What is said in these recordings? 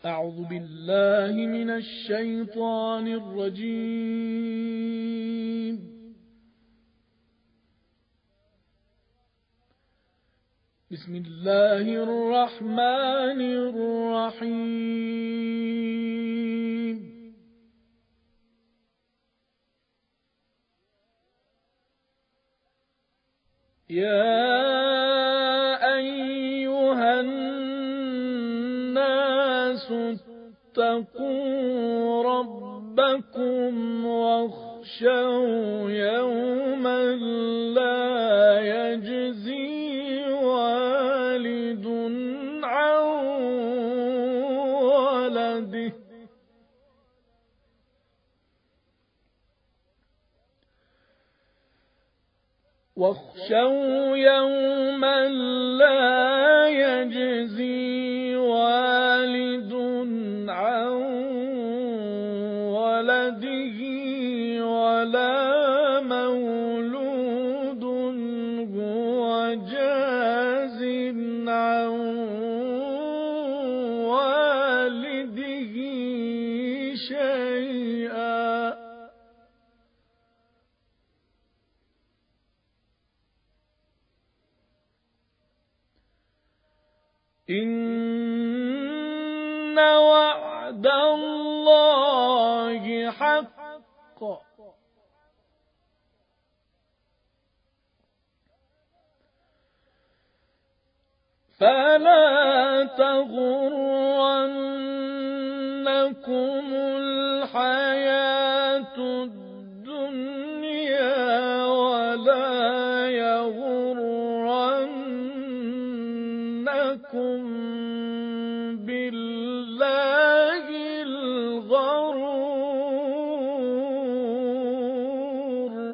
أعوذ بالله من الشيطان الرجيم. بسم الله الرحمن الرحيم. يا أيها الناس اتقوا ربكم واخشوا يوما لا يجزي والد عن ولده والد عن ولده ولا مولود هو جاز عن والده شيئا. إن وعد الله حق فلا تغرنكم الحياة الدنيا ولا يغرنكم بالله الغرور.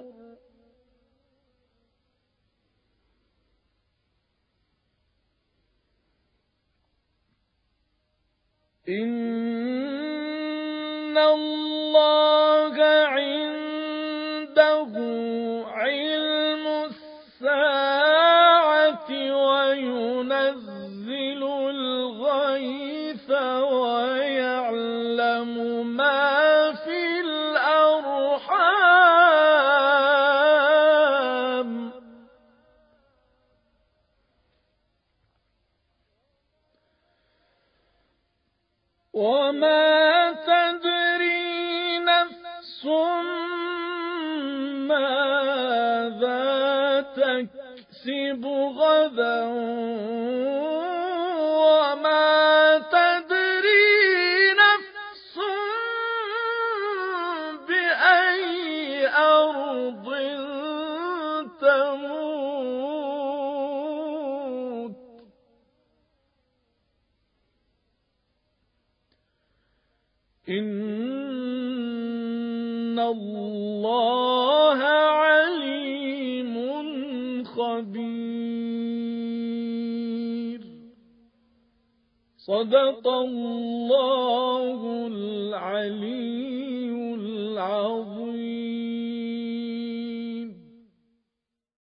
إن الله عنده علم الساعة وينزل الغيث ويعلم ما في الأرحام وما تدري نفس ماذا تكسب غدا وما تدري نفس بأي أرض تموت. إن الله عليم خبير. صدق الله العلي العظيم.